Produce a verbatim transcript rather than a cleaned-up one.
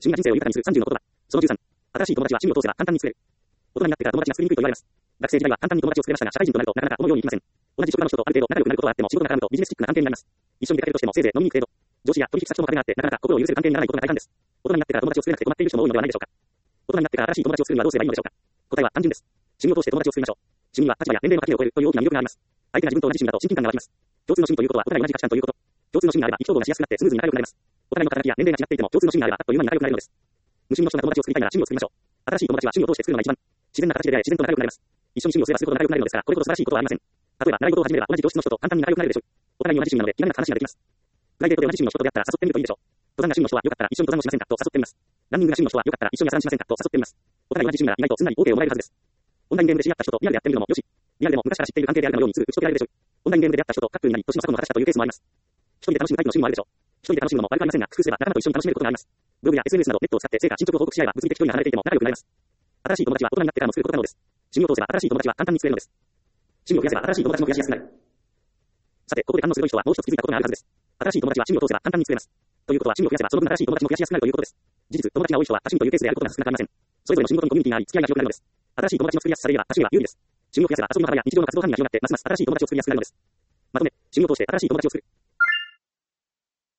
趣味が人生を豊かにするさんじゅうの言葉。そのじゅうさん。新しい友達は趣味を通せば簡単に作れる。大人になってから友達が作りにくいと言われます。学生時代は簡単に友達を作れましたが、社会人となるとなかなか思うようにいきません。同じ職場の人とある程度仲良くなることはあっても、仕事が絡むとビジネスチックな関係になります。一緒に出かけるとしてもせいぜい飲みに行く程度。上司や取引先との壁があって、なかなか心を許せる関係にならないことが大半です。大人になってから友達を作れなくて困っている人も多いのではないでしょうか。大人になってから新しい友達を作るにはどうすればいいのでしょうか。答えは単純です。趣味を通して友達を作りましょう。趣味は立場や年齢の垣根を越えるという大きな魅力があります。相手が自分と同じ趣味だと親近感が湧きます。共通の趣味ということはお互い同じ価値観ということ。共通の趣味があれば意気投合がしやすくなってスムーズに仲良くなります。お互いの働きや年齢が違っていても共通の趣味があればあっという間に仲良くなれるのです。無趣味の人が友達を作りたいなら趣味を作りましょう。新しい友達は趣味を通して作るのが一番自然な形で出会い自然と仲良くなれます。一緒に趣味をすればするほど仲良くなるのですから、これほど素晴らしいことはありません。例えば習い事を始めれば同じ教室の人と簡単に仲良くなれるでしょう。お互いに同じ趣味なので気兼ねなく話ができます。プライベートで同じ趣味の人と出会ったら誘ってみるといいでしょう。登山が趣味の人はよかったら一緒に登山をしませんかと誘ってみます。ランニングが趣味の人はよかったら一緒に朝ランしませんかと誘ってみます。お互い同じ趣味なら意外とすんなり OK をもらえるはずです。オンラインゲームで知り合った人とリアルでやってみるのもよし。リアルでも昔から知っている関係であるかのようにすぐ打ち解けられるでしょう。オンラインゲームで出会った人とカップルになり年の差婚を果たしたというケースもあります。一人で楽しむタイプの趣味もあるでしょう。一人で楽しむのも悪くありませんが、工夫すれば仲間と一緒に楽しめることがあります。ブログや エスエヌエス などネットを使って成果進捗を報告し合えば物理的距離が離れていても仲良くなれます。新しい友達は大人になってからも作ることなのです。趣味を通せば新しい友達は簡単に作れるのです。趣味を増やせば新しい友達も増やしやすくなる。さて、ここで反応する人はもう一つ気づいたことがあるはずです。新しい友達は趣味を通せば簡単に作れます。ということは趣味を増やせばその分新しい友達も増やしやすくなるということです。事実、友達が多い人は多趣味というケースであることが少なくありません。それぞれの仕事にコミュニティがあり、付き合いが広がるのです。新しい友達の作りやすさで言えば多趣味は有利です。趣味を増やせば遊びの幅や日常の活動範囲が広がってますます新しい友達を作りやすくなるのです。まとめ、趣味を通して新しい友達を作る。